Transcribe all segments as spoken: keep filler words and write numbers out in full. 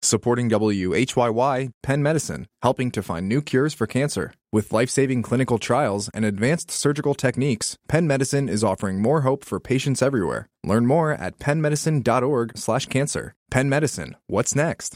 Supporting W H Y Y, Penn Medicine, helping to find new cures for cancer. With life-saving clinical trials and advanced surgical techniques, Penn Medicine is offering more hope for patients everywhere. Learn more at penn medicine dot org slash cancer. Penn Medicine, what's next?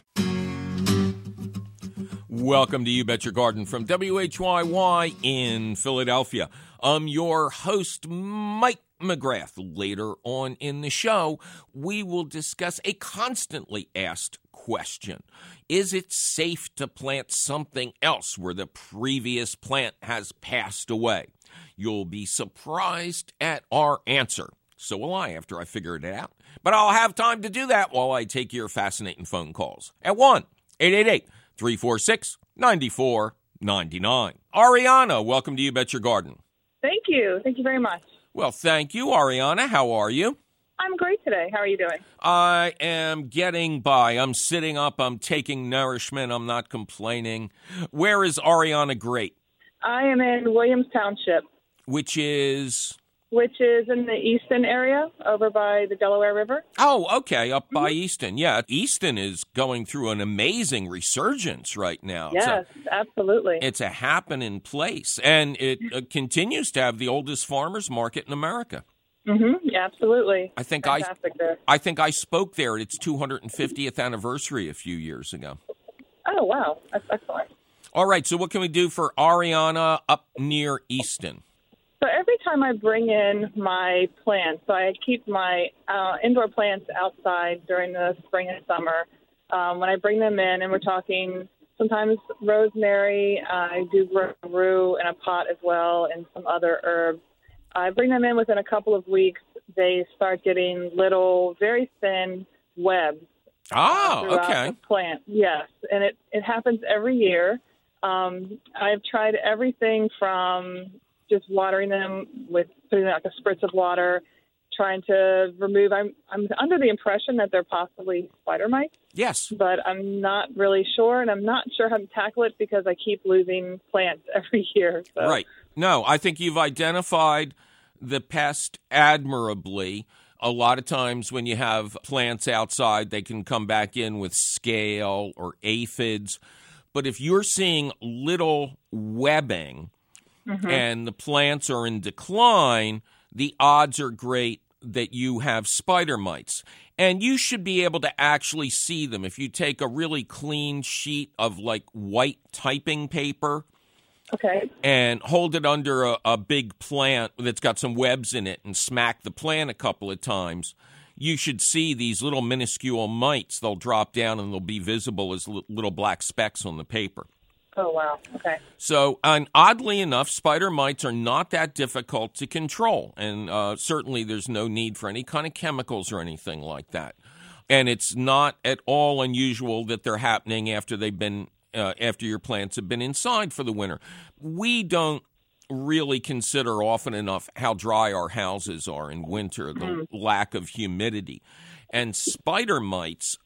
Welcome to You Bet Your Garden from W H Y Y in Philadelphia. I'm your host, Mike McGrath. Later on in the show, we will discuss a constantly asked question. Is it safe to plant something else where the previous plant has passed away? You'll be surprised at our answer. So will I after I figure it out. But I'll have time to do that while I take your fascinating phone calls at one eight eight eight, three four six, nine four nine nine. Ariana, welcome to You Bet Your Garden. Thank you. Thank you very much. Well, thank you, Ariana. How are you? I'm great today. How are you doing? I am getting by. I'm sitting up. I'm taking nourishment. I'm not complaining. Where is Ariana great? I am in Williams Township. Which is? Which is in the Easton area, over by the Delaware River. Oh, okay, up by Mm-hmm. Easton. Yeah, Easton is going through an amazing resurgence right now. Yes, it's a, absolutely. It's a happening place, and it uh, continues to have the oldest farmers market in America. Mm-hmm. Yeah, absolutely. I think Fantastic I, there. I think I spoke there at its two hundred fiftieth anniversary a few years ago. Oh, wow. That's excellent. All right, so what can we do for Ariana up near Easton? So every time I bring in my plants, so I keep my uh, indoor plants outside during the spring and summer. Um, when I bring them in, and we're talking sometimes rosemary, uh, I do rue in a pot as well, and some other herbs. I bring them in within a couple of weeks. They start getting little, very thin webs. Oh, throughout okay. The plant, yes, and it, it happens every year. Um, I've tried everything from just watering them with putting like a spritz of water, trying to remove. I'm I'm under the impression that they're possibly spider mites. Yes, but I'm not really sure, and I'm not sure how to tackle it because I keep losing plants every year. So. Right. No, I think you've identified the pest admirably. A lot of times when you have plants outside, they can come back in with scale or aphids. But if you're seeing little webbing mm-hmm. and the plants are in decline, the odds are great that you have spider mites. And you should be able to actually see them. If you take a really clean sheet of like white typing paper, okay, and hold it under a, a big plant that's got some webs in it and smack the plant a couple of times, you should see these little minuscule mites. They'll drop down and they'll be visible as li- little black specks on the paper. Oh, wow. Okay. So, and oddly enough, spider mites are not that difficult to control. And uh, certainly there's no need for any kind of chemicals or anything like that. And it's not at all unusual that they're happening after they've been Uh, after your plants have been inside for the winter. We don't really consider often enough how dry our houses are in winter, the mm. lack of humidity. And spider mites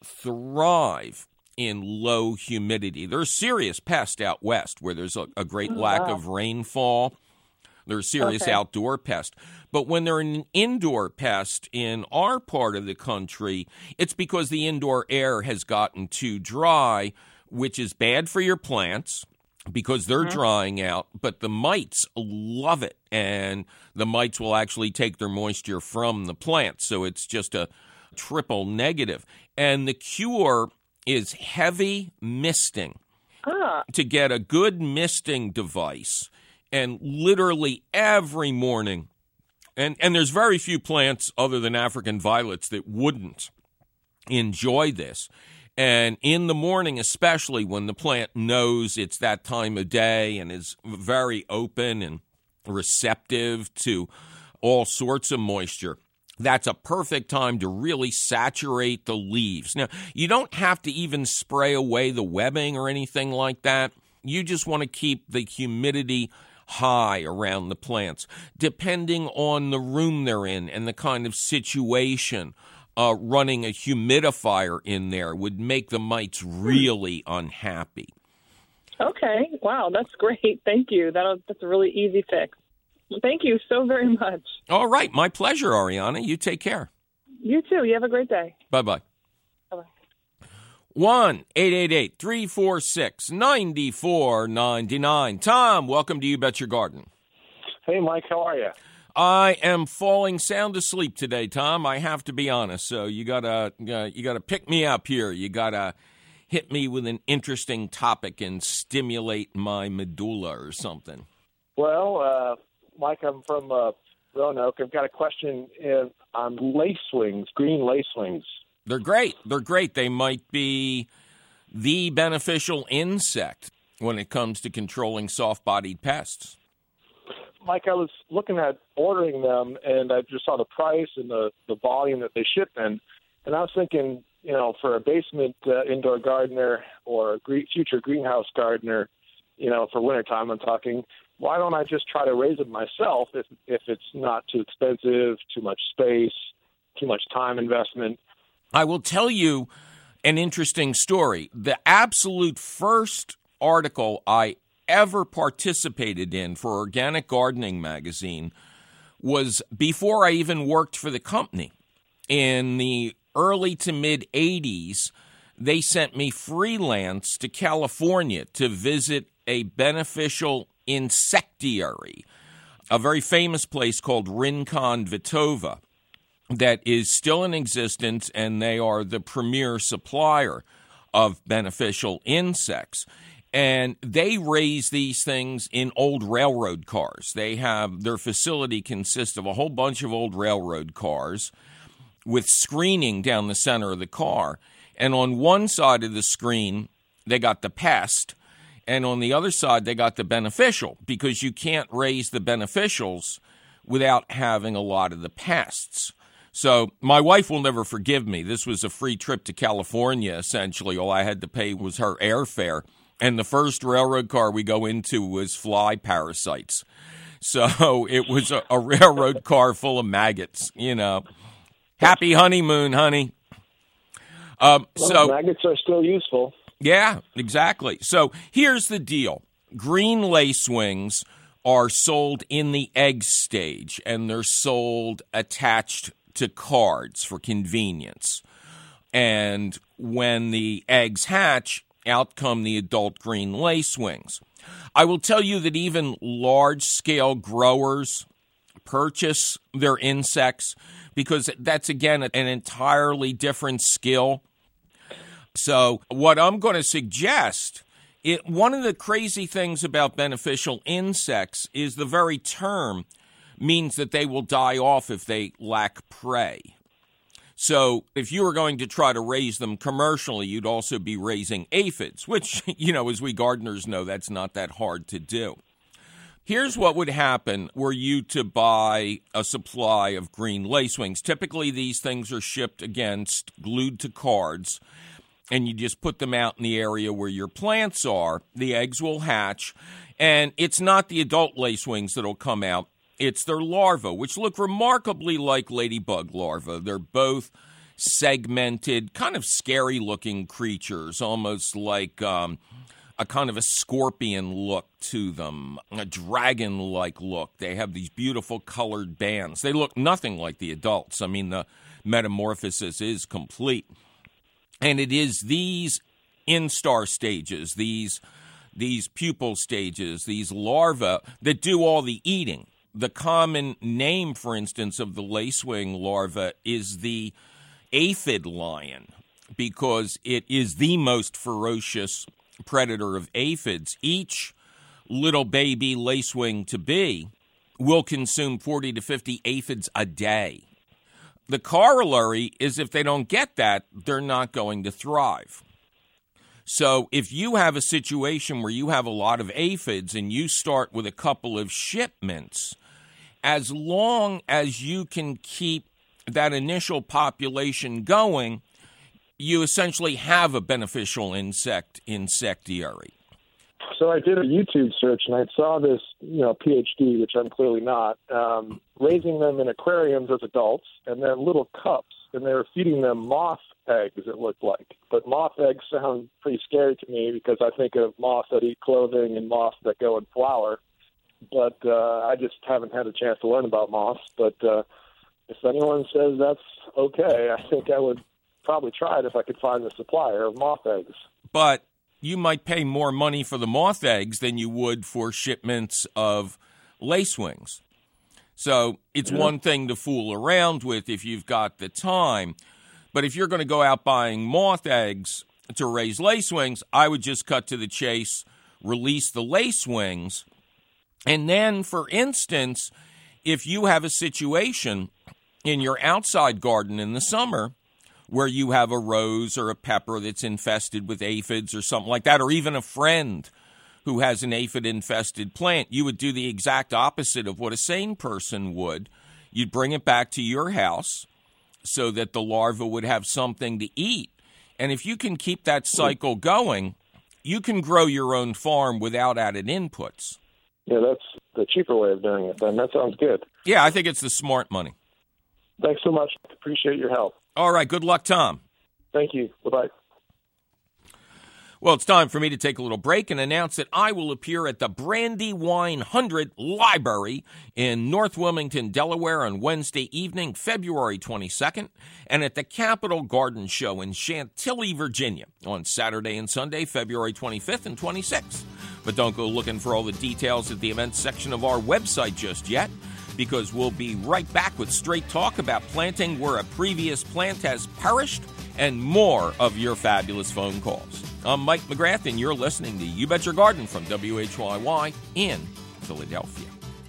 thrive in low humidity. They're a serious pest out west where there's a, a great oh, lack wow. of rainfall. They're a serious okay. outdoor pest. But when they're an indoor pest in our part of the country, it's because the indoor air has gotten too dry, which is bad for your plants because they're mm-hmm. drying out, but the mites love it, and the mites will actually take their moisture from the plant, so it's just a triple negative. And the cure is heavy misting. Ah. To get a good misting device, and literally every morning, and, and there's very few plants other than African violets that wouldn't enjoy this. And in the morning, especially when the plant knows it's that time of day and is very open and receptive to all sorts of moisture, that's a perfect time to really saturate the leaves. Now, you don't have to even spray away the webbing or anything like that. You just want to keep the humidity high around the plants, depending on the room they're in and the kind of situation. Uh, running a humidifier in there would make the mites really unhappy. Okay. Wow, that's great. Thank you. That'll, that's a really easy fix. Thank you so very much. All right. My pleasure, Ariana. You take care. You too. You have a great day. Bye-bye. Bye-bye. one eight eight eight, three four six, nine four nine nine. Tom, welcome to You Bet Your Garden. Hey, Mike, how are you? I am falling sound asleep today, Tom. I have to be honest. So you gotta, uh, you gotta pick me up here. You gotta hit me with an interesting topic and stimulate my medulla or something. Well, uh, Mike, I'm from uh, Roanoke. I've got a question in, on lacewings, green lacewings. They're great. They're great. They might be the beneficial insect when it comes to controlling soft-bodied pests. Mike, I was looking at ordering them, and I just saw the price and the, the volume that they ship in, and I was thinking, you know, for a basement uh, indoor gardener or a green, future greenhouse gardener, you know, for wintertime I'm talking, why don't I just try to raise them myself if if it's not too expensive, too much space, too much time investment? I will tell you an interesting story. The absolute first article I ever participated in for Organic Gardening magazine was before I even worked for the company. In the early to mid eighties, they sent me freelance to California to visit a beneficial insectiary, a very famous place called Rincon Vitova that is still in existence, and they are the premier supplier of beneficial insects. And they raise these things in old railroad cars. They have, their facility consists of a whole bunch of old railroad cars with screening down the center of the car. And on one side of the screen, they got the pest, and on the other side, they got the beneficial, because you can't raise the beneficials without having a lot of the pests. So my wife will never forgive me. This was a free trip to California, essentially. All I had to pay was her airfare. And the first railroad car we go into was fly parasites. So it was a, a railroad car full of maggots, you know. Happy honeymoon, honey. Um, well, so maggots are still useful. Yeah, exactly. So here's the deal. Green lacewings are sold in the egg stage, and they're sold attached to cards for convenience. And when the eggs hatch, out come the adult green lacewings. I will tell you that even large-scale growers purchase their insects because that's, again, an entirely different skill. So what I'm going to suggest, it, one of the crazy things about beneficial insects is the very term means that they will die off if they lack prey. So if you were going to try to raise them commercially, you'd also be raising aphids, which, you know, as we gardeners know, that's not that hard to do. Here's what would happen were you to buy a supply of green lacewings. Typically, these things are shipped against glued to cards, and you just put them out in the area where your plants are. The eggs will hatch, and it's not the adult lacewings that'll come out. It's their larvae, which look remarkably like ladybug larvae. They're both segmented, kind of scary-looking creatures, almost like um, a kind of a scorpion look to them, a dragon-like look. They have these beautiful colored bands. They look nothing like the adults. I mean, the metamorphosis is complete. And it is these instar stages, these, these pupal stages, these larvae that do all the eating. The common name, for instance, of the lacewing larva is the aphid lion because it is the most ferocious predator of aphids. Each little baby lacewing to be will consume forty to fifty aphids a day. The corollary is if they don't get that, they're not going to thrive. So if you have a situation where you have a lot of aphids and you start with a couple of shipments, as long as you can keep that initial population going, you essentially have a beneficial insect insectiary. So I did a YouTube search, and I saw this, you know, P H D, which I'm clearly not, um, raising them in aquariums as adults, and then little cups, and they were feeding them moth eggs, it looked like. But moth eggs sound pretty scary to me because I think of moths that eat clothing and moths that go and flower. But uh, I just haven't had a chance to learn about moths. But uh, if anyone says that's okay, I think I would probably try it if I could find the supplier of moth eggs. But you might pay more money for the moth eggs than you would for shipments of lacewings. So it's Mm-hmm. one thing to fool around with if you've got the time. But if you're going to go out buying moth eggs to raise lacewings, I would just cut to the chase, release the lacewings. And then, for instance, if you have a situation in your outside garden in the summer where you have a rose or a pepper that's infested with aphids or something like that, or even a friend who has an aphid-infested plant, you would do the exact opposite of what a sane person would. You'd bring it back to your house so that the larva would have something to eat. And if you can keep that cycle going, you can grow your own farm without added inputs. Yeah, that's the cheaper way of doing it, then. That sounds good. Yeah, I think it's the smart money. Thanks so much. Appreciate your help. All right, good luck, Tom. Thank you. Bye-bye. Well, it's time for me to take a little break and announce that I will appear at the Brandywine one hundred Library in North Wilmington, Delaware on Wednesday evening, February twenty-second, and at the Capitol Garden Show in Chantilly, Virginia on Saturday and Sunday, February twenty-fifth and twenty-sixth. But don't go looking for all the details at the events section of our website just yet, because we'll be right back with straight talk about planting where a previous plant has perished and more of your fabulous phone calls. I'm Mike McGrath, and you're listening to You Bet Your Garden from W H Y Y in Philadelphia.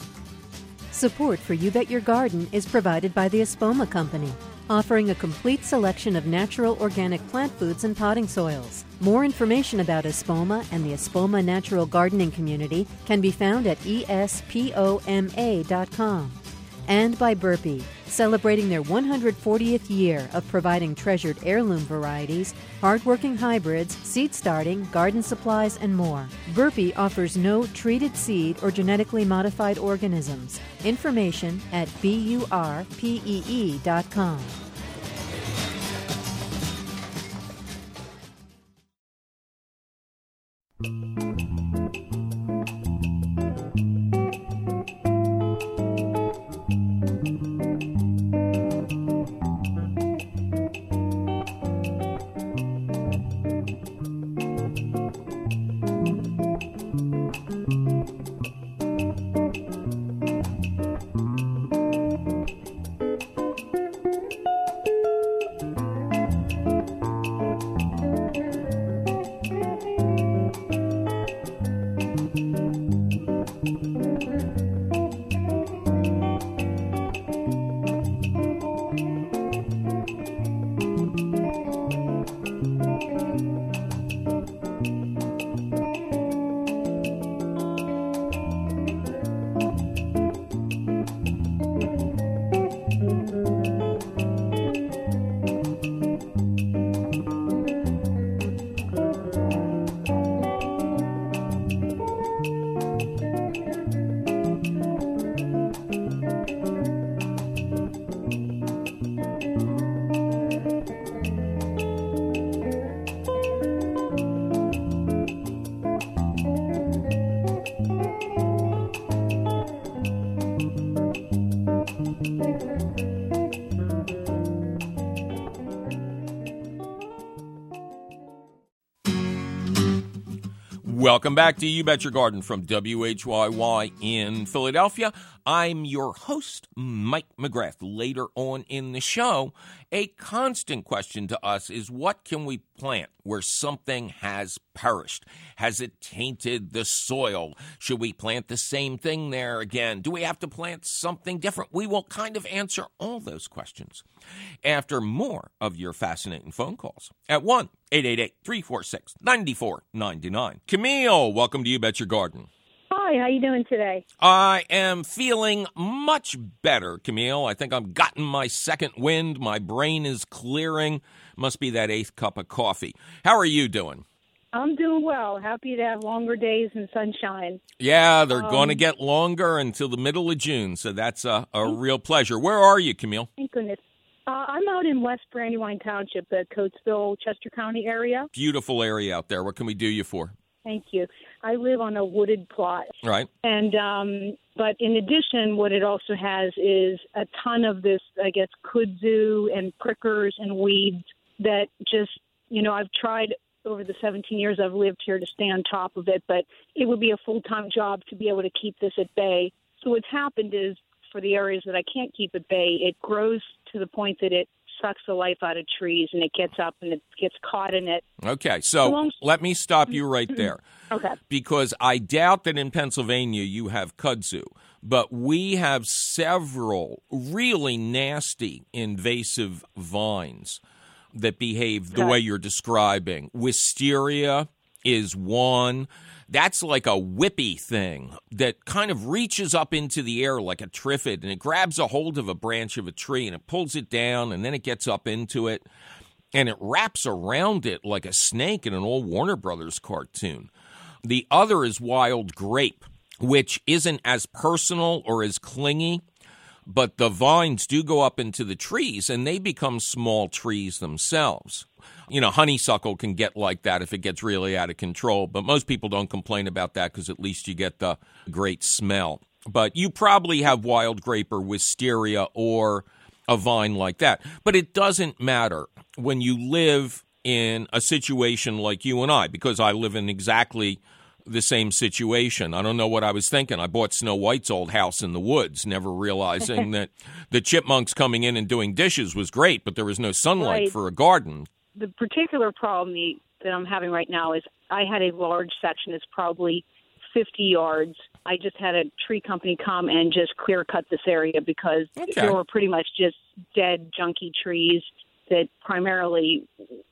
Support for You Bet Your Garden is provided by the Espoma Company, offering a complete selection of natural organic plant foods and potting soils. More information about Espoma and the Espoma Natural Gardening Community can be found at E S P O M A dot com. And by Burpee, celebrating their one hundred fortieth year of providing treasured heirloom varieties, hardworking hybrids, seed starting, garden supplies, and more. Burpee offers no treated seed or genetically modified organisms. Information at B U R P E E dot com. Welcome back to You Bet Your Garden from W H Y Y in Philadelphia. I'm your host, Mike McGrath. Later on in the show, a constant question to us is, what can we plant where something has perished? Has it tainted the soil? Should we plant the same thing there again? Do we have to plant something different? We will kind of answer all those questions after more of your fascinating phone calls at one eight eight eight, three four six, nine four nine nine. Camille, welcome to You Bet Your Garden. Hi, how you doing today? I am feeling much better, Camille. I think I've gotten my second wind. My brain is clearing. Must be that eighth cup of coffee. How are you doing? I'm doing well. Happy to have longer days and sunshine. Yeah, they're Um, going to get longer until the middle of June, so that's a, a real pleasure. Where are you, Camille? Thank goodness. Uh, I'm out in West Brandywine Township, the Coatesville, Chester County area. Beautiful area out there. What can we do you for? Thank you. I live on a wooded plot. Right. And um, but in addition, what it also has is a ton of this, I guess, kudzu and prickers and weeds that just, you know, I've tried over the seventeen years I've lived here to stay on top of it, but it would be a full-time job to be able to keep this at bay. So what's happened is for the areas that I can't keep at bay, it grows to the point that it sucks the life out of trees and it gets up and it gets caught in it. Okay, so long- let me stop you right there. Okay. Because I doubt that in Pennsylvania you have kudzu, but we have several really nasty invasive vines that behave the okay. way you're describing. Wisteria is one. That's like a whippy thing that kind of reaches up into the air like a triffid, and it grabs a hold of a branch of a tree, and it pulls it down, and then it gets up into it, and it wraps around it like a snake in an old Warner Brothers cartoon. The other is wild grape, which isn't as personal or as clingy, but the vines do go up into the trees, and they become small trees themselves. You know, honeysuckle can get like that if it gets really out of control, but most people don't complain about that because at least you get the great smell. But you probably have wild grape or wisteria or a vine like that. But it doesn't matter when you live in a situation like you and I, because I live in exactly the same situation. I don't know what I was thinking. I bought Snow White's old house in the woods, never realizing that the chipmunks coming in and doing dishes was great, but there was no sunlight right. for a garden. The particular problem that I'm having right now is I had a large section that's probably fifty yards. I just had a tree company come and just clear cut this area because okay. there were pretty much just dead, junky trees that primarily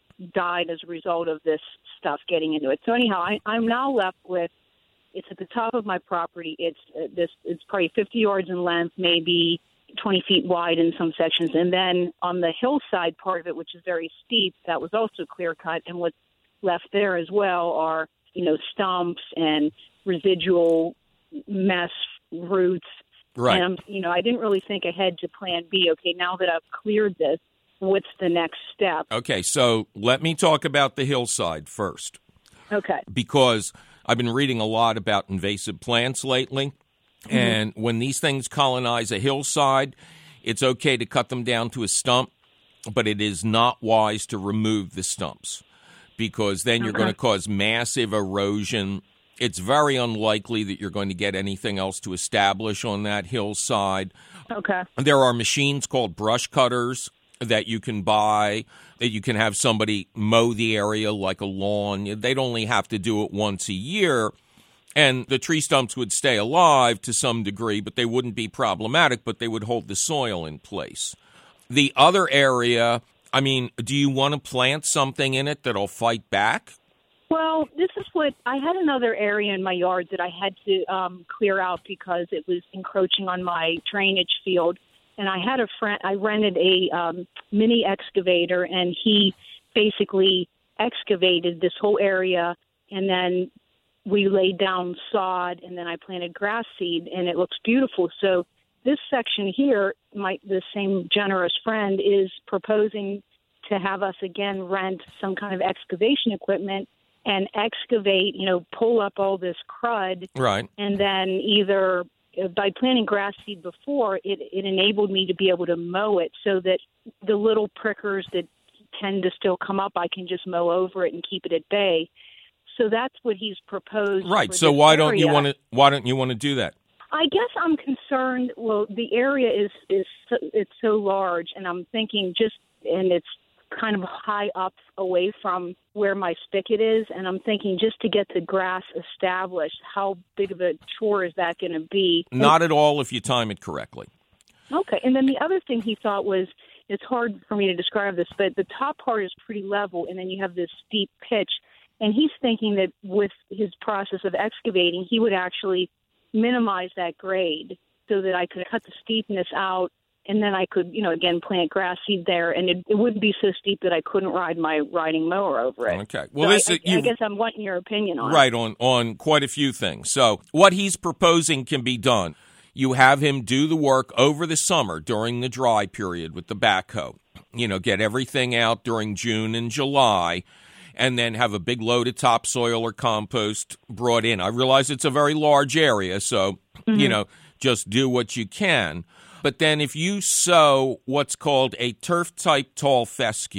died as a result of this stuff getting into it. So anyhow, I, I'm now left with, it's at the top of my property. It's uh, this. It's probably fifty yards in length, maybe twenty feet wide in some sections. And then on the hillside part of it, which is very steep, that was also clear cut. And what's left there as well are, you know, stumps and residual mess roots. Right. And, you know, I didn't really think ahead to plan B. Okay, now that I've cleared this, what's the next step? Okay, so let me talk about the hillside first. Okay. Because I've been reading a lot about invasive plants lately. Mm-hmm. And when these things colonize a hillside, it's okay to cut them down to a stump, but it is not wise to remove the stumps because then you're okay. going to cause massive erosion. It's very unlikely that you're going to get anything else to establish on that hillside. Okay. There are machines called brush cutters that you can buy, that you can have somebody mow the area like a lawn. They'd only have to do it once a year. And the tree stumps would stay alive to some degree, but they wouldn't be problematic, but they would hold the soil in place. The other area, I mean, do you want to plant something in it that'll fight back? Well, this is what I had another area in my yard that I had to um, clear out because it was encroaching on my drainage field. And I had a friend, I rented a um, mini excavator, and he basically excavated this whole area, and then we laid down sod, and then I planted grass seed, and it looks beautiful. So this section here, my the same generous friend is proposing to have us again rent some kind of excavation equipment and excavate, you know, pull up all this crud. Right. And then either by planting grass seed before, it, it enabled me to be able to mow it so that the little prickers that tend to still come up, I can just mow over it and keep it at bay. So that's what he's proposed. Right. So why area. don't you want to? Why don't you want to do that? I guess I'm concerned. Well, the area is is so, it's so large, and I'm thinking just and it's kind of high up away from where my spigot is, and I'm thinking just to get the grass established, how big of a chore is that going to be? Not and, at all if you time it correctly. Okay. And then the other thing he thought was, it's hard for me to describe this, but the top part is pretty level, and then you have this steep pitch. And he's thinking that with his process of excavating, he would actually minimize that grade so that I could cut the steepness out, and then I could, you know, again, plant grass seed there, and it, it wouldn't be so steep that I couldn't ride my riding mower over it. Okay. Well, so this I, is, I, I guess I'm wanting your opinion on right, it. Right, on, on quite a few things. So what he's proposing can be done. You have him do the work over the summer during the dry period with the backhoe. You know, get everything out during June and July, and then have a big load of topsoil or compost brought in. I realize it's a very large area, so, mm-hmm. you know, just do what you can. But then if you sow what's called a turf-type tall fescue,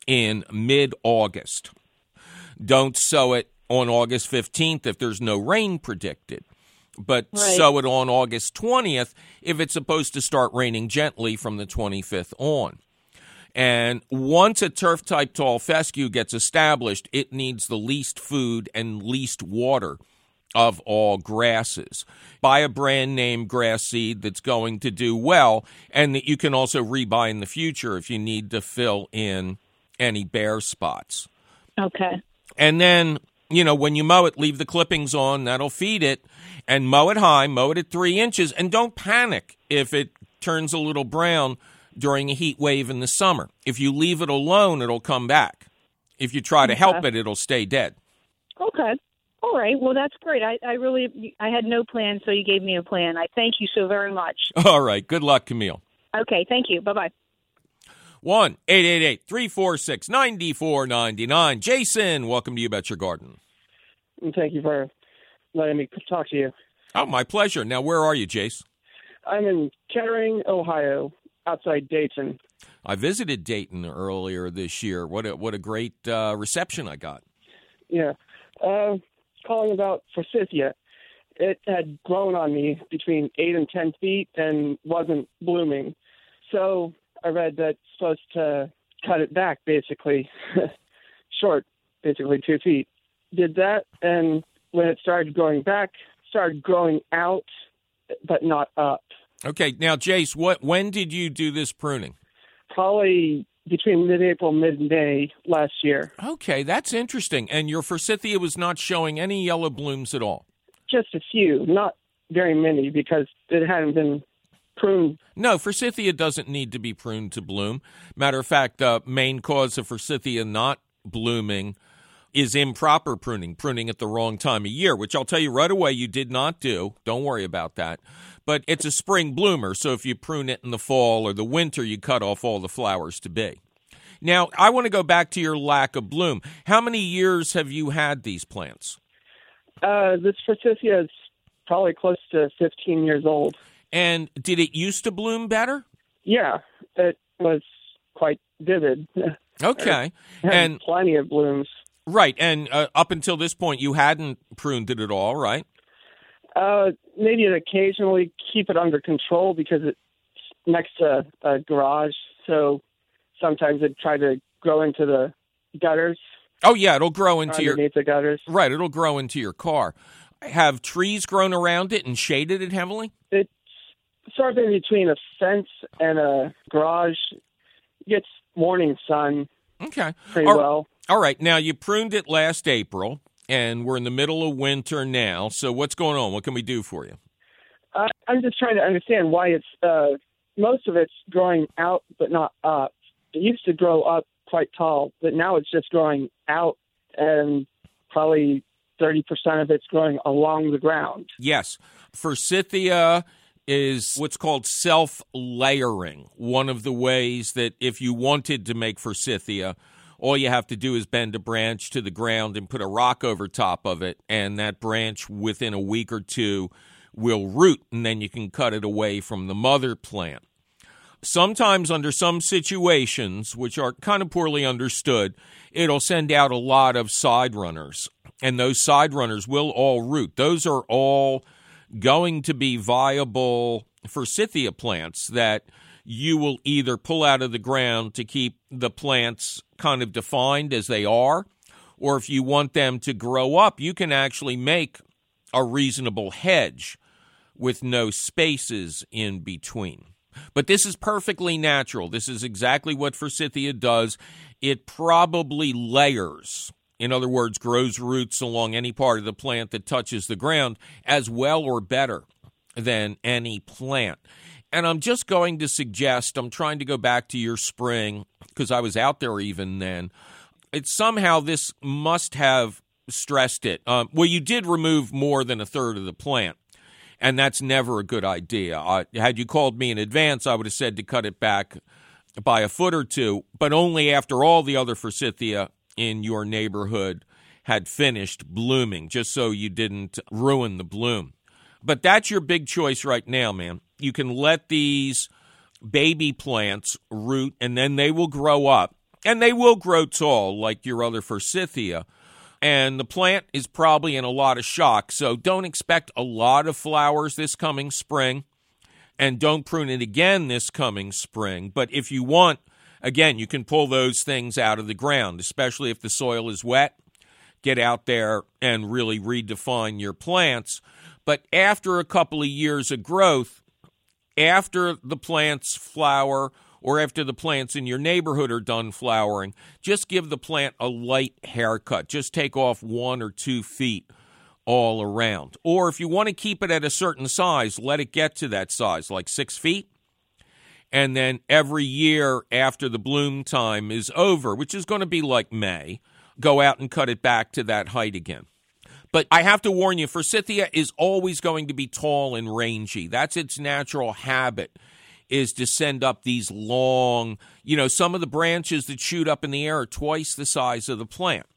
in mid-August. Don't sow it on August fifteenth if there's no rain predicted, but Right. sow it on August twentieth if it's supposed to start raining gently from the twenty-fifth on. And once a turf-type tall fescue gets established, it needs the least food and least water of all grasses. Buy a brand name grass seed that's going to do well and that you can also rebuy in the future if you need to fill in any bare spots. Okay. And then, you know, when you mow it, leave the clippings on. That'll feed it. And mow it high, mow it at three inches. And don't panic if it turns a little brown during a heat wave in the summer. If you leave it alone, it'll come back. If you try to Okay. help it, it'll stay dead. Okay. All right. Well, that's great. I, I really, I had no plan, so you gave me a plan. I thank you so very much. All right. Good luck, Camille. Okay. Thank you. Bye-bye. one eight eight eight, three four six, nine four nine nine. Jason, welcome to You Bet Your Garden. Thank you for letting me talk to you. Oh, my pleasure. Now, where are you, Jace? I'm in Kettering, Ohio, outside Dayton. I visited Dayton earlier this year. What a what a great uh, reception I got. Yeah. Uh, calling about forsythia. It had grown on me between eight and ten feet and wasn't blooming. So I read that it's supposed to cut it back, basically. Short, basically two feet. Did that, and when it started growing back, started growing out, but not up. Okay, now, Jace, what when did you do this pruning? Probably between mid-April, mid-May last year. Okay, that's interesting. And your forsythia was not showing any yellow blooms at all? Just a few, not very many, because it hadn't been pruned. No, forsythia doesn't need to be pruned to bloom. Matter of fact, the main cause of forsythia not blooming is improper pruning, pruning at the wrong time of year, which I'll tell you right away you did not do. Don't worry about that. But it's a spring bloomer, so if you prune it in the fall or the winter, you cut off all the flowers to be. Now, I want to go back to your lack of bloom. How many years have you had these plants? Uh, this forsythia is probably close to fifteen years old. And did it used to bloom better? Yeah, it was quite vivid. Okay. Had And plenty of blooms. right, and uh, up until this point, you hadn't pruned it at all, right? Uh, maybe it occasionally keep it under control because it's next to a garage, so sometimes it try to grow into the gutters. Oh, yeah, it'll grow into your underneath the gutters. right. It'll grow into your car. Have trees grown around it and shaded it heavily? It's sort of in between a fence and a garage. It gets morning sun Okay. pretty All- well. All right. Now, you pruned it last April, and we're in the middle of winter now. So what's going on? What can we do for you? Uh, I'm just trying to understand why it's uh, most of it's growing out but not up. It used to grow up quite tall, but now it's just growing out, and probably thirty percent of it's growing along the ground. Yes. Forsythia is what's called self-layering, one of the ways that if you wanted to make forsythia, all you have to do is bend a branch to the ground and put a rock over top of it, and that branch within a week or two will root, and then you can cut it away from the mother plant. Sometimes under some situations, which are kind of poorly understood, it'll send out a lot of side runners, and those side runners will all root. Those are all going to be viable forsythia plants that you will either pull out of the ground to keep the plants kind of defined as they are, or if you want them to grow up, you can actually make a reasonable hedge with no spaces in between. But this is perfectly natural. This is exactly what forsythia does. It probably layers. In other words, grows roots along any part of the plant that touches the ground as well or better than any plant. And I'm just going to suggest, I'm trying to go back to your spring because I was out there even then. It's somehow this must have stressed it. Um, well, you did remove more than a third of the plant, and that's never a good idea. Uh, had you called me in advance, I would have said to cut it back by a foot or two, but only after all the other forsythia in your neighborhood had finished blooming, just so you didn't ruin the bloom. But that's your big choice right now, man. You can let these baby plants root, and then they will grow up. And they will grow tall like your other forsythia. And the plant is probably in a lot of shock, so don't expect a lot of flowers this coming spring, and don't prune it again this coming spring. But if you want, again, you can pull those things out of the ground, especially if the soil is wet. Get out there and really redefine your plants. But after a couple of years of growth, after the plants flower, or after the plants in your neighborhood are done flowering, just give the plant a light haircut. Just take off one or two feet all around. Or if you want to keep it at a certain size, let it get to that size, like six feet. And then every year after the bloom time is over, which is going to be like May, go out and cut it back to that height again. But I have to warn you, forsythia is always going to be tall and rangy. That's its natural habit, is to send up these long, you know, some of the branches that shoot up in the air are twice the size of the plant.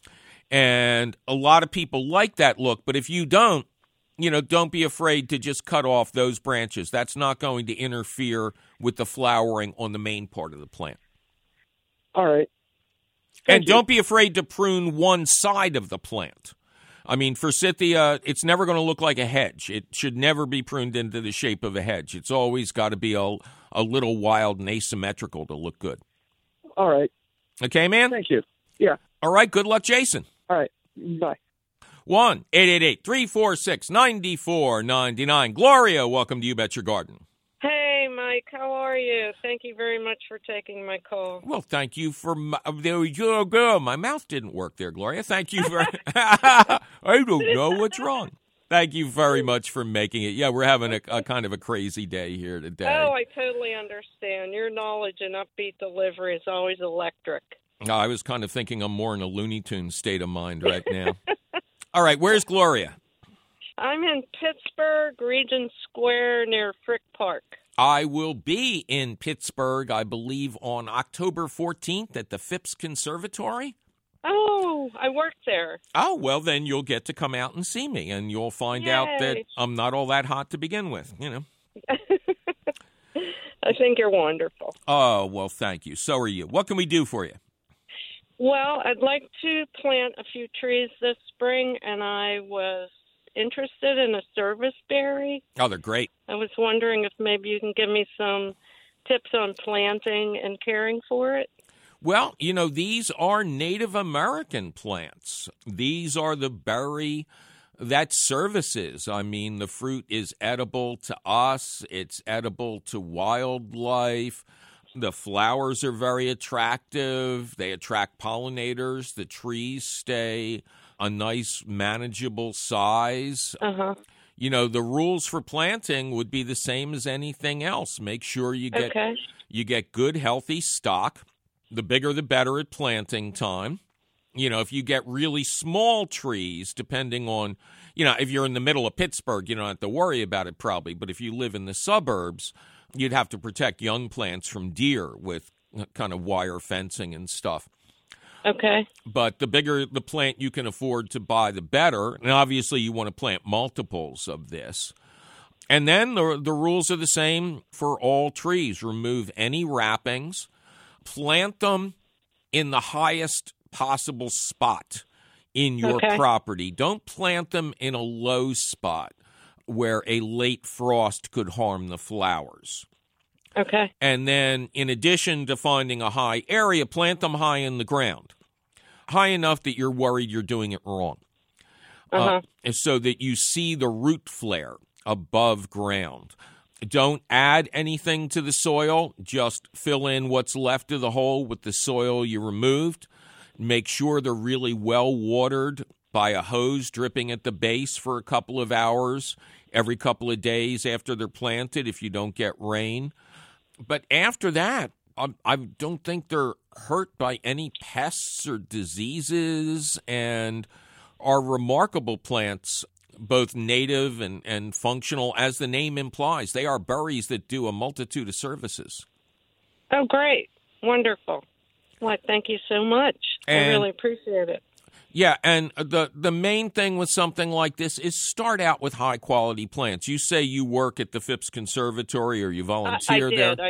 And a lot of people like that look, but if you don't, you know, don't be afraid to just cut off those branches. That's not going to interfere with the flowering on the main part of the plant. All right. Thank and you. Don't be afraid to prune one side of the plant. I mean, forsythia, it's never going to look like a hedge. It should never be pruned into the shape of a hedge. It's always got to be a, a little wild and asymmetrical to look good. All right. Okay, man? Thank you. Yeah. All right. Good luck, Jason. All right. Bye. one eight eight eight, three four six, nine four nine nine. Gloria, welcome to You Bet Your Garden. Hey, Mike. How are you? Thank you very much for taking my call. Well, thank you for my, there you go. My mouth didn't work there, Gloria. Thank you for I don't know what's wrong. Thank you very much for making it. Yeah, we're having a, a kind of a crazy day here today. Oh, I totally understand. Your knowledge and upbeat delivery is always electric. No, I was kind of thinking I'm more in a Looney Tunes state of mind right now. All right, where's Gloria? I'm in Pittsburgh, Regent Square near Frick Park. I will be in Pittsburgh, I believe, on October fourteenth at the Phipps Conservatory. Oh, I work there. Oh, well, then you'll get to come out and see me, and you'll find Yay. out that I'm not all that hot to begin with, you know. I think you're wonderful. Oh, well, thank you. So are you. What can we do for you? Well, I'd like to plant a few trees this spring, and I was interested in a service berry. Oh, they're great. I was wondering if maybe you can give me some tips on planting and caring for it. Well, you know, these are Native American plants. These are the berry that services. I mean, the fruit is edible to us. It's edible to wildlife. The flowers are very attractive. They attract pollinators. The trees stay a nice, manageable size. Uh-huh. You know, the rules for planting would be the same as anything else. Make sure you get Okay. you get good, healthy stock. The bigger, the better at planting time. You know, if you get really small trees, depending on, you know, if you're in the middle of Pittsburgh, you don't have to worry about it probably. But if you live in the suburbs, you'd have to protect young plants from deer with kind of wire fencing and stuff. Okay. But the bigger the plant you can afford to buy, the better. And obviously you want to plant multiples of this. And then the, the rules are the same for all trees. Remove any wrappings. Plant them in the highest possible spot in your Okay. property. Don't plant them in a low spot where a late frost could harm the flowers. Okay. And then, in addition to finding a high area, plant them high in the ground, high enough that you're worried you're doing it wrong, Uh-huh. uh, so that you see the root flare above ground. Don't add anything to the soil. Just fill in what's left of the hole with the soil you removed. Make sure they're really well watered by a hose dripping at the base for a couple of hours every couple of days after they're planted if you don't get rain. But after that, I, I don't think they're hurt by any pests or diseases and are remarkable plants, both native and, and functional. As the name implies, they are berries that do a multitude of services. Oh, great. Wonderful. Well, thank you so much. And- I really appreciate it. Yeah, and the the main thing with something like this is start out with high quality plants. You say you work at the Phipps Conservatory or you I, I volunteer did. there. I don't.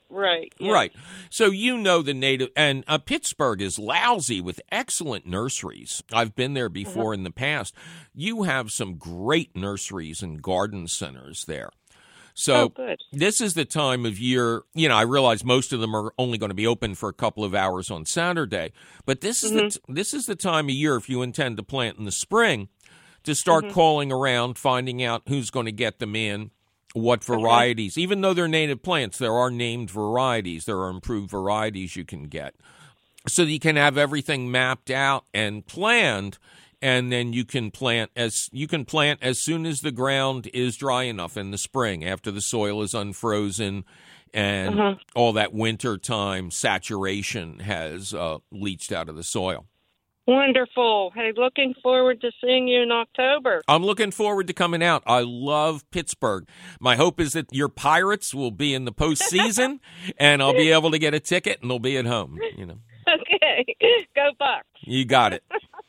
Right. Yes. Right. So you know the native, and uh, Pittsburgh is lousy with excellent nurseries. I've been there before mm-hmm. in the past. You have some great nurseries and garden centers there. So oh, good. This is the time of year, you know, I realize most of them are only going to be open for a couple of hours on Saturday, but this is mm-hmm. the this is the time of year, if you intend to plant in the spring, to start mm-hmm. calling around, finding out who's going to get them in, what varieties. Okay. Even though they're native plants, there are named varieties. There are improved varieties you can get. So you can have everything mapped out and planned, and then you can plant as you can plant as soon as the ground is dry enough in the spring, after the soil is unfrozen and uh-huh. all that wintertime saturation has uh, leached out of the soil. Wonderful. Hey, looking forward to seeing you in October. I'm looking forward to coming out. I love Pittsburgh. My hope is that your Pirates will be in the postseason, and I'll be able to get a ticket, and they'll be at home. You know. Okay. Go Bucks. You got it.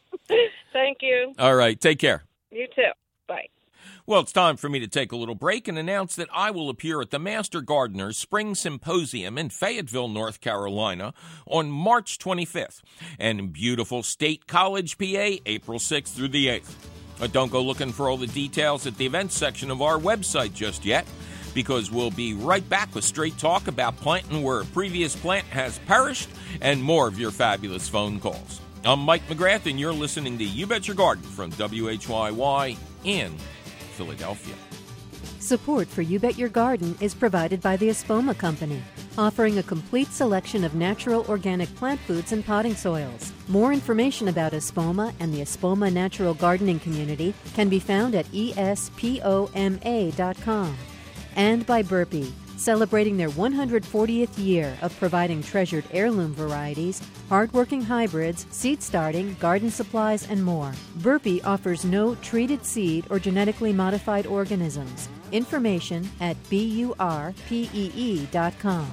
Thank you. All right. Take care. You too. Bye. Well, it's time for me to take a little break and announce that I will appear at the Master Gardeners Spring Symposium in Fayetteville, North Carolina on March twenty-fifth, and in beautiful State College, P A, April sixth through the eighth. But don't go looking for all the details at the events section of our website just yet, because we'll be right back with straight talk about planting where a previous plant has perished and more of your fabulous phone calls. I'm Mike McGrath, and you're listening to You Bet Your Garden from W H Y Y in Philadelphia. Support for You Bet Your Garden is provided by the Espoma Company, offering a complete selection of natural organic plant foods and potting soils. More information about Espoma and the Espoma Natural Gardening Community can be found at E S P O M A dot com. And by Burpee, celebrating their one hundred fortieth year of providing treasured heirloom varieties, hardworking hybrids, seed starting, garden supplies, and more. Burpee offers no treated seed or genetically modified organisms. Information at B U R P E E dot com.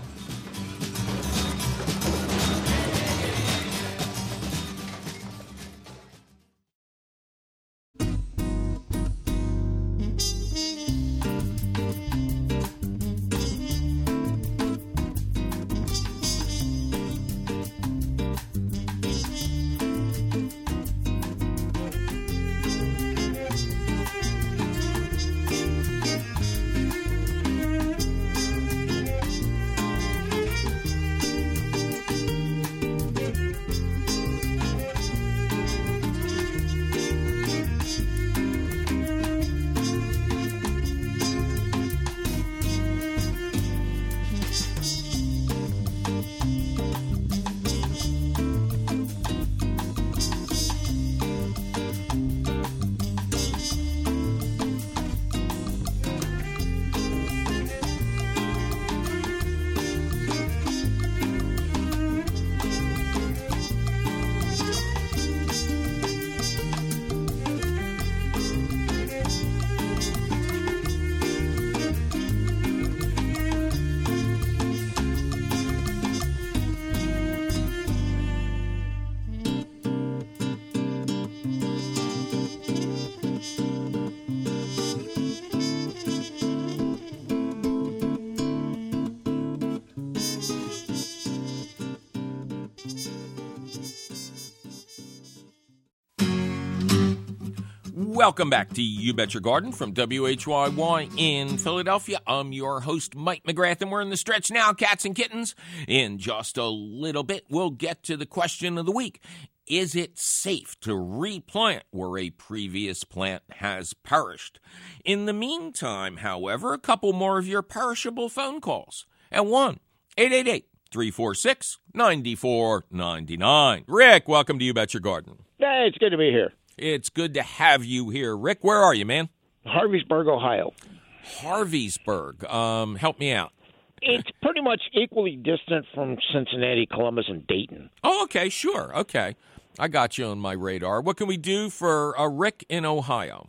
Welcome back to You Bet Your Garden from W H Y Y in Philadelphia. I'm your host, Mike McGrath, and we're in the stretch now, cats and kittens. In just a little bit, we'll get to the question of the week. Is it safe to replant where a previous plant has perished? In the meantime, however, a couple more of your perishable phone calls at one eight eight eight, three four six, nine four nine nine. Rick, welcome to You Bet Your Garden. Hey, it's good to be here. It's good to have you here. Rick, where are you, man? Harveysburg, Ohio. Harveysburg. Um, help me out. It's pretty much equally distant from Cincinnati, Columbus, and Dayton. Oh, okay, sure. Okay. I got you on my radar. What can we do for uh, Rick in Ohio?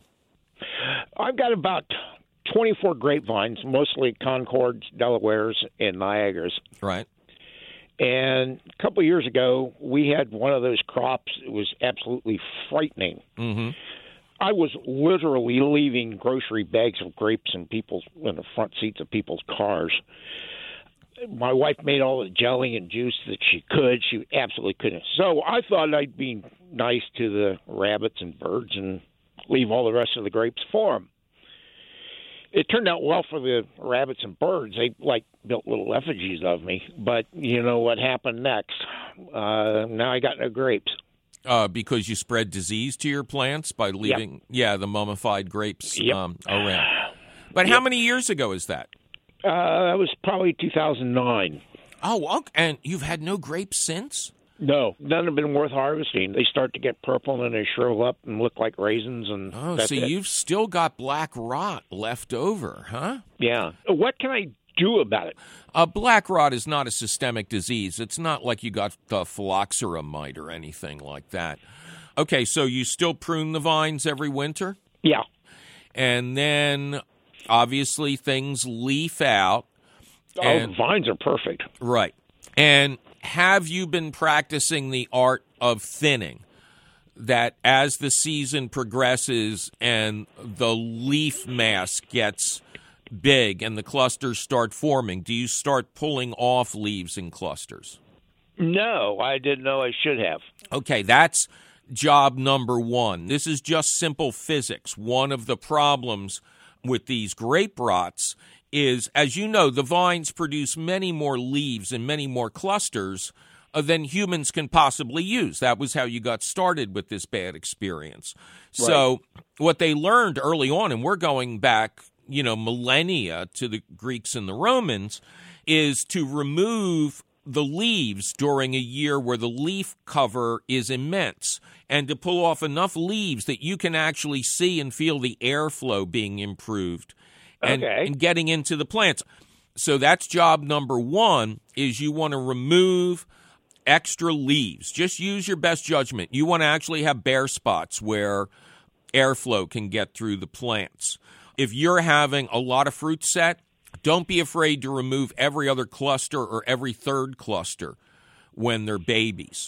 I've got about twenty-four grapevines, mostly Concords, Delawares, and Niagaras. Right. And a couple of years ago, we had one of those crops that was absolutely frightening. Mm-hmm. I was literally leaving grocery bags of grapes in people's in the front seats of people's cars. my wife made all the jelly and juice that she could. She absolutely couldn't. So I thought I'd be nice to the rabbits and birds and leave all the rest of the grapes for them. It turned out well for the rabbits and birds. They, like, built little effigies of me. But you know what happened next? Uh, now I got no grapes. Uh, because you spread disease to your plants by leaving, Yep. yeah, the mummified grapes Yep. um, around. But Yep. how many years ago is that? Uh, that was probably two thousand nine. Oh, okay. And you've had no grapes since? No, none have been worth harvesting. They start to get purple and then they shrivel up and look like raisins. And Oh, that's so it. you've still got black rot left over, huh? Yeah. What can I do about it? Uh, black rot is not a systemic disease. It's not like you got the phylloxera mite or anything like that. Okay, so you still prune the vines every winter? Yeah. And then, obviously, things leaf out. Oh, And- the vines are perfect. Right. And have you been practicing the art of thinning? That as the season progresses and the leaf mass gets big and the clusters start forming, do you start pulling off leaves in clusters? No, I didn't know I should have. Okay, that's job number one. This is just simple physics. One of the problems with these grape rots is, as you know, the vines produce many more leaves and many more clusters uh, than humans can possibly use. That was how you got started with this bad experience. Right. So what they learned early on, and we're going back, you know, millennia to the Greeks and the Romans, is to remove the leaves during a year where the leaf cover is immense and to pull off enough leaves that you can actually see and feel the airflow being improved and, Okay. and getting into the plants. So that's job number one, is you want to remove extra leaves. Just use your best judgment. You want to actually have bare spots where airflow can get through the plants. If you're having a lot of fruit set, don't be afraid to remove every other cluster or every third cluster when they're babies.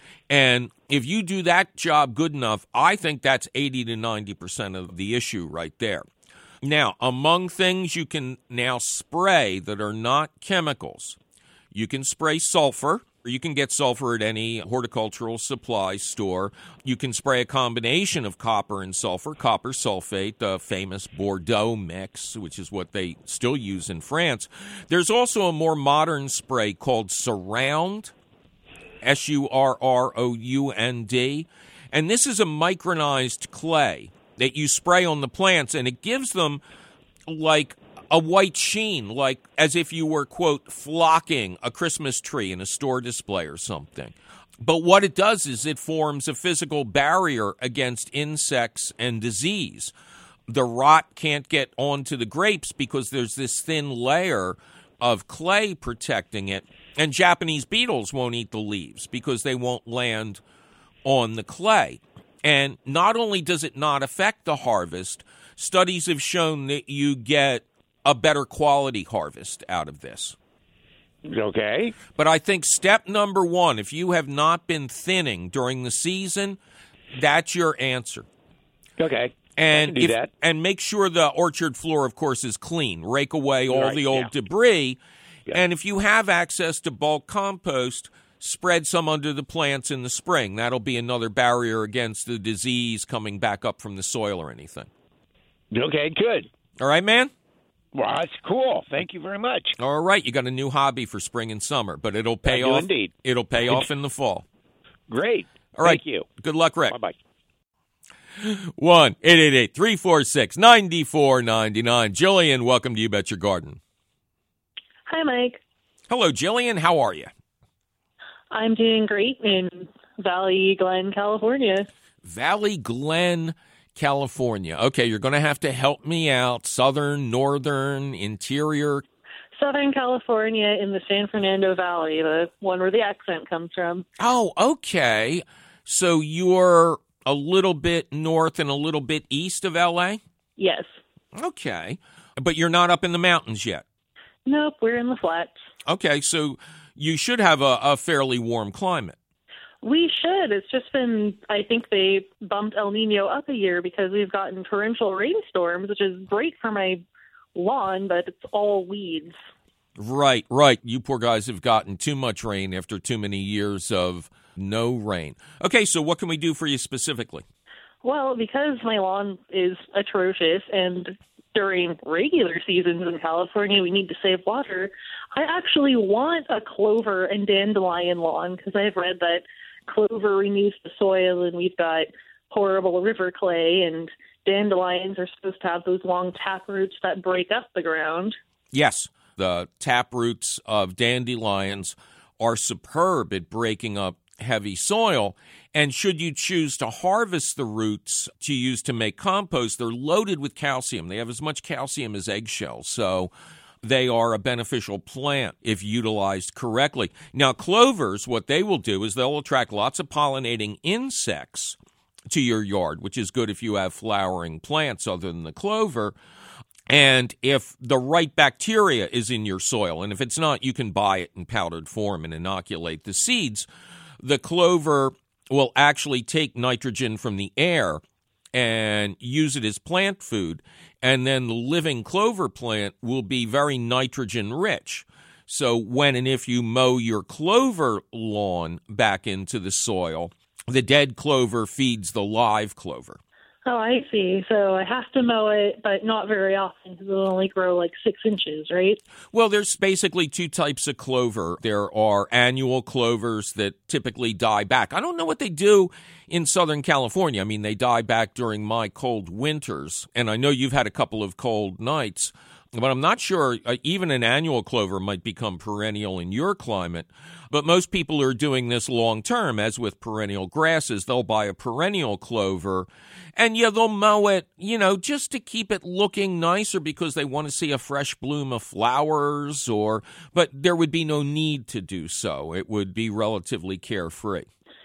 And if you do that job good enough, I think that's eighty to ninety percent of the issue right there. Now, among things you can now spray that are not chemicals, you can spray sulfur. You can get sulfur at any horticultural supply store. You can spray a combination of copper and sulfur, copper sulfate, the famous Bordeaux mix, which is what they still use in France. There's also a more modern spray called Surround, S U R R O U N D, and this is a micronized clay that you spray on the plants, and it gives them like a white sheen, like as if you were, quote, flocking a Christmas tree in a store display or something. But what it does is it forms a physical barrier against insects and disease. The rot can't get onto the grapes because there's this thin layer of clay protecting it. And Japanese beetles won't eat the leaves because they won't land on the clay. And not only does it not affect the harvest, studies have shown that you get a better quality harvest out of this. Okay. But I think step number one, if you have not been thinning during the season, that's your answer. Okay. And I can do if, that. and make sure the orchard floor, of course, is clean. Rake away all Right, the old yeah. debris. Yeah. And if you have access to bulk compost, spread some under the plants in the spring. That'll be another barrier against the disease coming back up from the soil or anything. Okay, good. All right, man? Well, that's cool. Thank you very much. All right, you got a new hobby for spring and summer, but it'll pay I do off. indeed. It'll pay off in the fall. Great. All right. Thank you. Good luck, Rick. Bye-bye. one eight eight eight, three four six, nine four nine nine. Jillian, welcome to You Bet Your Garden. Hi, Mike. Hello, Jillian. How are you? I'm doing great in Valley Glen, California. Valley Glen, California. Okay, you're going to have to help me out. Southern, northern, interior. Southern California in the San Fernando Valley, the one where the accent comes from. Oh, okay. So you're a little bit north and a little bit east of L A? Yes. Okay. But you're not up in the mountains yet? Nope, we're in the flats. Okay, so you should have a, a fairly warm climate. We should. It's just been, I think they bumped El Nino up a year because we've gotten torrential rainstorms, which is great for my lawn, but it's all weeds. Right, right. You poor guys have gotten too much rain after too many years of no rain. Okay, so what can we do for you specifically? Well, because my lawn is atrocious and during regular seasons in California we need to save water, I actually want a clover and dandelion lawn because I've read that clover renews the soil and we've got horrible river clay, and dandelions are supposed to have those long tap roots that break up the ground. Yes, the tap roots of dandelions are superb at breaking up heavy soil, and should you choose to harvest the roots to use to make compost, they're loaded with calcium. They have as much calcium as eggshells, so they are a beneficial plant if utilized correctly. Now, clovers, what they will do is they'll attract lots of pollinating insects to your yard, which is good if you have flowering plants other than the clover. And if the right bacteria is in your soil, and if it's not, you can buy it in powdered form and inoculate the seeds. The clover will actually take nitrogen from the air and use it as plant food, and then the living clover plant will be very nitrogen rich. So when and if you mow your clover lawn back into the soil, the dead clover feeds the live clover. Oh, I see. So I have to mow it, but not very often because it'll only grow like six inches, right? Well, there's basically two types of clover. There are annual clovers that typically die back. I don't know what they do in Southern California. I mean, they die back during my cold winters, and I know you've had a couple of cold nights, but I'm not sure uh, even an annual clover might become perennial in your climate. But most people are doing this long term, as with perennial grasses. They'll buy a perennial clover, and yeah, they'll mow it, you know, just to keep it looking nicer because they want to see a fresh bloom of flowers, or, but there would be no need to do so. It would be relatively carefree.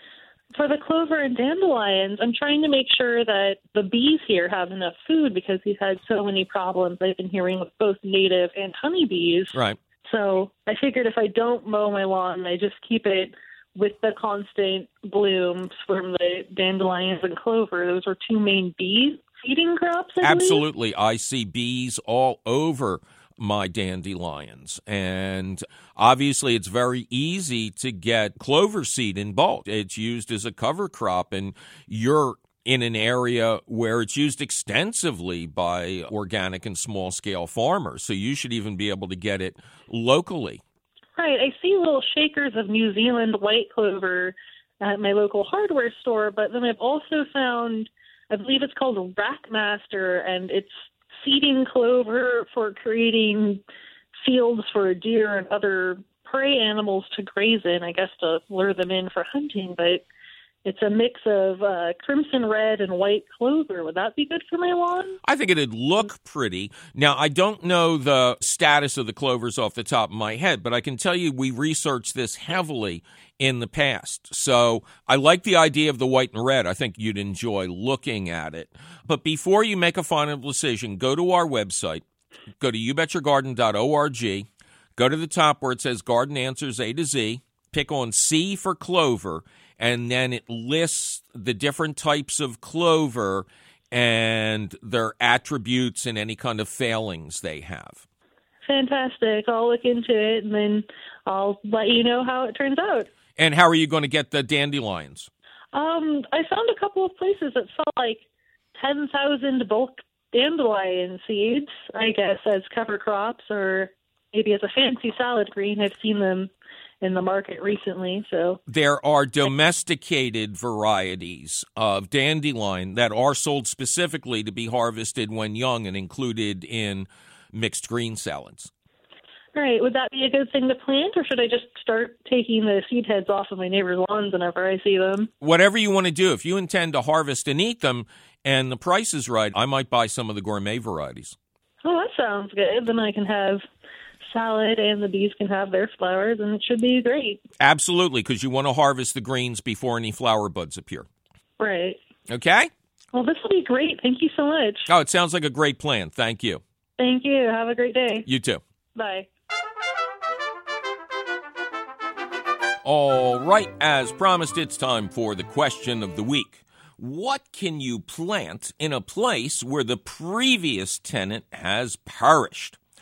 For the clover and dandelions, I'm trying to make sure that the bees here have enough food because we've had so many problems I've been hearing with both native and honeybees. Right. So I figured if I don't mow my lawn, I just keep it with the constant blooms from the dandelions and clover. Those are two main bee feeding crops, I Absolutely. believe. I see bees all over my dandelions. And obviously it's very easy to get clover seed in bulk. It's used as a cover crop, and you're in an area where it's used extensively by organic and small-scale farmers. So you should even be able to get it locally. Right. I see little shakers of New Zealand white clover at my local hardware store, but then I've also found, I believe it's called Rackmaster, and it's seeding clover for creating fields for deer and other prey animals to graze in, I guess to lure them in for hunting, but it's a mix of uh, crimson red and white clover. Would that be good for my lawn? I think it'd look pretty. Now, I don't know the status of the clovers off the top of my head, but I can tell you we researched this heavily in the past. So I like the idea of the white and red. I think you'd enjoy looking at it. But before you make a final decision, go to our website. Go to you bet your garden dot org. Go to the top where it says Garden Answers A to Z. Pick on C for clover, and then it lists the different types of clover and their attributes and any kind of failings they have. Fantastic. I'll look into it, and then I'll let you know how it turns out. And how are you going to get the dandelions? Um, I found a couple of places that sell like ten thousand bulk dandelion seeds, I guess, as cover crops or maybe as a fancy salad green. I've seen them in the market recently. So there are domesticated varieties of dandelion that are sold specifically to be harvested when young and included in mixed green salads. All right. Would that be a good thing to plant, or should I just start taking the seed heads off of my neighbor's lawns whenever I see them? Whatever you want to do. If you intend to harvest and eat them and the price is right, I might buy some of the gourmet varieties. Oh, that sounds good. Then I can have salad and the bees can have their flowers, and it should be great. Absolutely, because you want to harvest the greens before any flower buds appear. Right. Okay? Well, this will be great. Thank you so much. Oh, it sounds like a great plan. Thank you. Thank you. Have a great day. You too. Bye. All right, as promised, it's time for the question of the week. What can you plant in a place where the previous tenant has perished?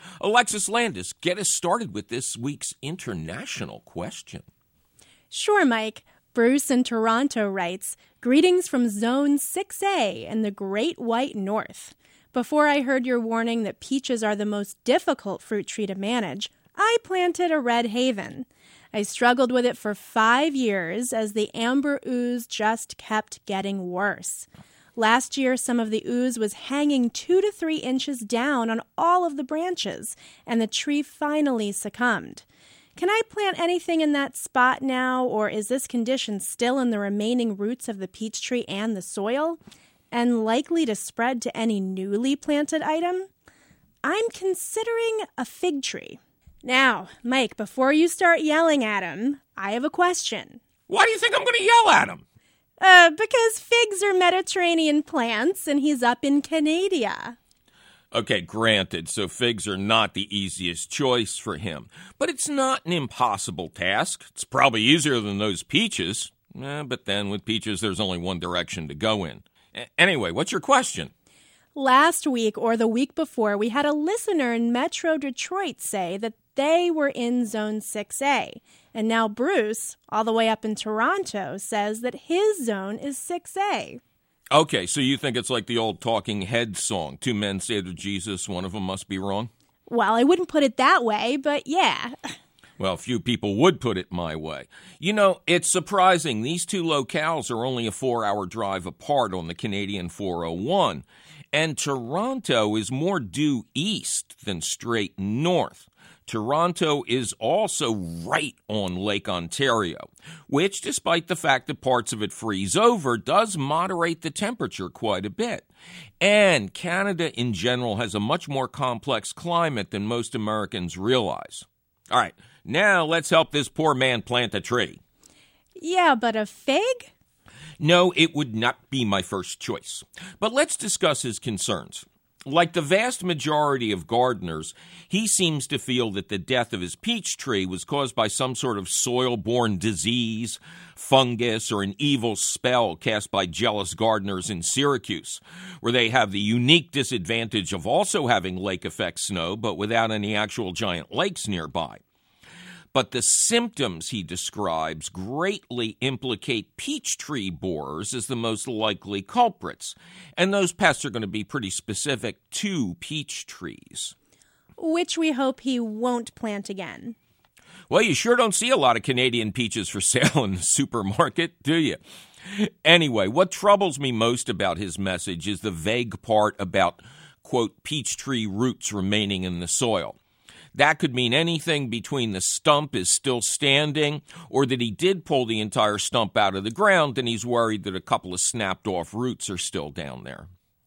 Alexis Landis, get us started with this week's international question. Sure, Mike. Bruce in Toronto writes, "Greetings from Zone six A in the Great White North. Before I heard your warning that peaches are the most difficult fruit tree to manage, I planted a Red Haven. I struggled with it for five years as the amber ooze just kept getting worse. Last year, some of the ooze was hanging two to three inches down on all of the branches, and the tree finally succumbed. Can I plant anything in that spot now, or is this condition still in the remaining roots of the peach tree and the soil, and likely to spread to any newly planted item? I'm considering a fig tree." Now, Mike, before you start yelling at him, I have a question. Why do you think I'm going to yell at him? Uh, because figs are Mediterranean plants, and he's up in Canada. Okay, granted, so figs are not the easiest choice for him. But it's not an impossible task. It's probably easier than those peaches. Eh, but then with peaches, there's only one direction to go in. A- anyway, what's your question? Last week or the week before, we had a listener in Metro Detroit say that they were in Zone six A. And now Bruce, all the way up in Toronto, says that his zone is six A. Okay, so you think it's like the old Talking Heads song, two men say to Jesus, one of them must be wrong? Well, I wouldn't put it that way, but yeah. Well, few people would put it my way. You know, it's surprising. These two locales are only a four-hour drive apart on the Canadian four oh one, and Toronto is more due east than straight north. Toronto is also right on Lake Ontario, which, despite the fact that parts of it freeze over, does moderate the temperature quite a bit. And Canada in general has a much more complex climate than most Americans realize. All right, now let's help this poor man plant a tree. Yeah, but a fig? No, it would not be my first choice. But let's discuss his concerns. Like the vast majority of gardeners, he seems to feel that the death of his peach tree was caused by some sort of soil-borne disease, fungus, or an evil spell cast by jealous gardeners in Syracuse, where they have the unique disadvantage of also having lake-effect snow, but without any actual giant lakes nearby. But the symptoms he describes greatly implicate peach tree borers as the most likely culprits, and those pests are going to be pretty specific to peach trees. Which we hope he won't plant again. Well, you sure don't see a lot of Canadian peaches for sale in the supermarket, do you? Anyway, what troubles me most about his message is the vague part about, quote, peach tree roots remaining in the soil. That could mean anything between the stump is still standing or that he did pull the entire stump out of the ground and he's worried that a couple of snapped off roots are still down there.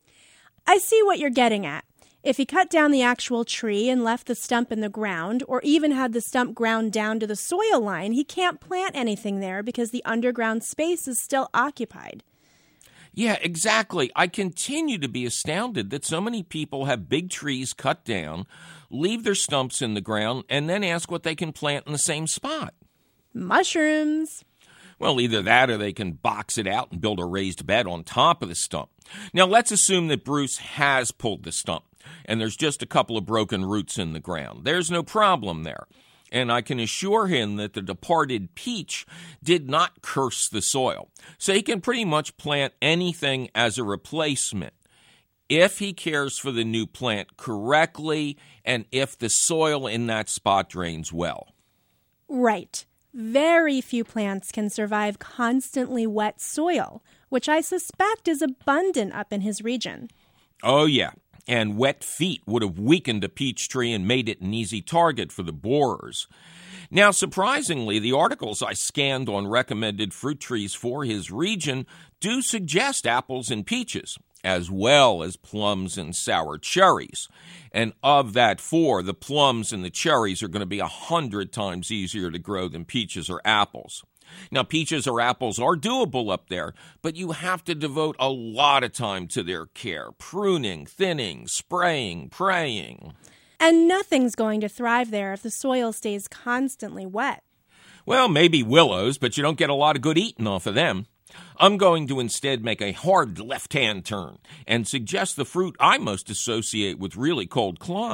I see what you're getting at. If he cut down the actual tree and left the stump in the ground, or even had the stump ground down to the soil line, he can't plant anything there because the underground space is still occupied. Yeah, exactly. I continue to be astounded that so many people have big trees cut down, leave their stumps in the ground, and then ask what they can plant in the same spot. Mushrooms. Well, either that or they can box it out and build a raised bed on top of the stump. Now, let's assume that Bruce has pulled the stump, and there's just a couple of broken roots in the ground. There's no problem there. And I can assure him that the departed peach did not curse the soil. So he can pretty much plant anything as a replacement if he cares for the new plant correctly and if the soil in that spot drains well. Right. Very few plants can survive constantly wet soil, which I suspect is abundant up in his region. Oh, yeah. And wet feet would have weakened a peach tree and made it an easy target for the borers. Now, surprisingly, the articles I scanned on recommended fruit trees for his region do suggest apples and peaches, as well as plums and sour cherries. And of that four, the plums and the cherries are going to be a hundred times easier to grow than peaches or apples. Now, peaches or apples are doable up there, but you have to devote a lot of time to their care, pruning, thinning, spraying, praying. And nothing's going to thrive there if the soil stays constantly wet. Well, maybe willows, but you don't get a lot of good eating off of them. I'm going to instead make a hard left-hand turn and suggest the fruit I most associate with really cold climes,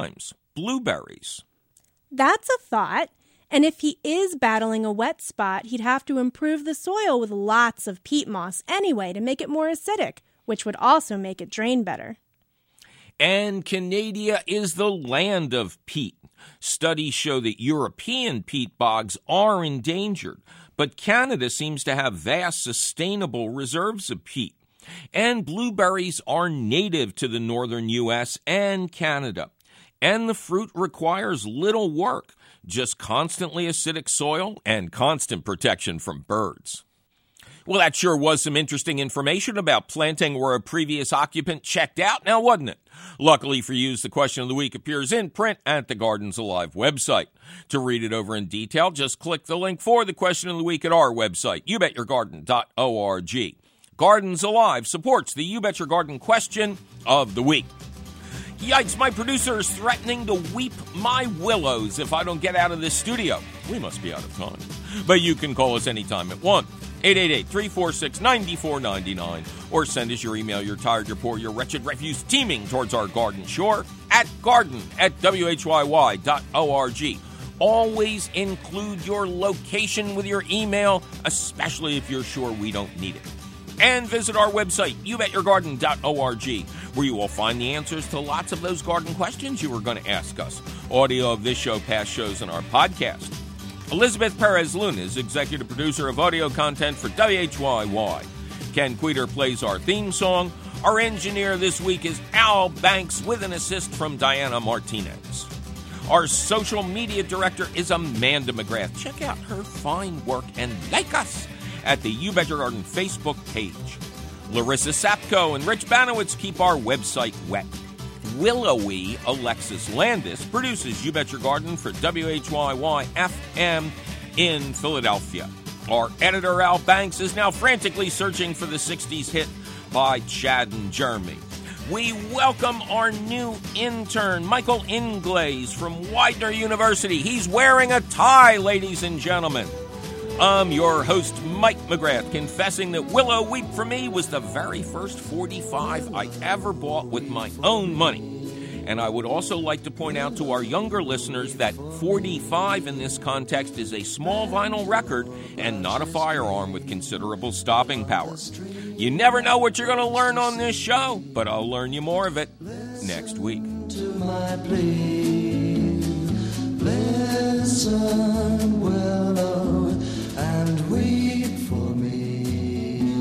blueberries. That's a thought. And if he is battling a wet spot, he'd have to improve the soil with lots of peat moss anyway to make it more acidic, which would also make it drain better. And Canada is the land of peat. Studies show that European peat bogs are endangered, but Canada seems to have vast sustainable reserves of peat. And blueberries are native to the northern U S and Canada. And the fruit requires little work, just constantly acidic soil and constant protection from birds. Well, that sure was some interesting information about planting where a previous occupant checked out now, wasn't it? Luckily for you, the question of the week appears in print at the Gardens Alive website. To read it over in detail, just click the link for the question of the week at our website, you bet your garden dot org. Gardens Alive supports the You Bet Your Garden question of the week. Yikes, my producer is threatening to weep my willows if I don't get out of this studio. We must be out of time. But you can call us anytime at one eight eight eight, three four six, nine four nine nine or send us your email, your tired, your poor, your wretched refuse teeming towards our garden shore at garden at W H Y Y dot org. Always include your location with your email, especially if you're sure we don't need it. And visit our website, you bet your garden dot org, where you will find the answers to lots of those garden questions you were going to ask us. Audio of this show, past shows, and our podcast. Elizabeth Perez-Luna is executive producer of audio content for W H Y Y. Ken Queter plays our theme song. Our engineer this week is Al Banks with an assist from Diana Martinez. Our social media director is Amanda McGrath. Check out her fine work and like us at the You Bet Your Garden Facebook page. Larissa Sapko and Rich Banowitz keep our website wet. Willowy Alexis Landis produces You Bet Your Garden for W H Y Y F M in Philadelphia. Our editor, Al Banks, is now frantically searching for the sixties hit by Chad and Jeremy. We welcome our new intern, Michael Inglaze from Widener University. He's wearing a tie, ladies and gentlemen. I'm your host, Mike McGrath, confessing that Willow Weep for Me was the very first forty-five I ever bought with my own money. And I would also like to point out to our younger listeners that forty-five in this context is a small vinyl record and not a firearm with considerable stopping power. You never know what you're going to learn on this show, but I'll learn you more of it next week. To my plea, listen, Willow, and weep for me.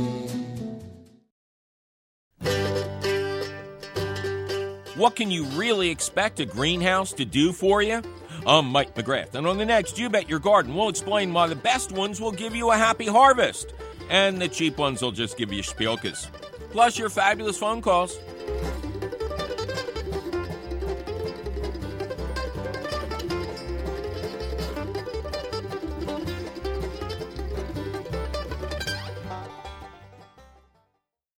What can you really expect a greenhouse to do for you? I'm Mike McGrath, and on the next You Bet Your Garden, we'll explain why the best ones will give you a happy harvest, and the cheap ones will just give you spielkas. Plus your fabulous phone calls.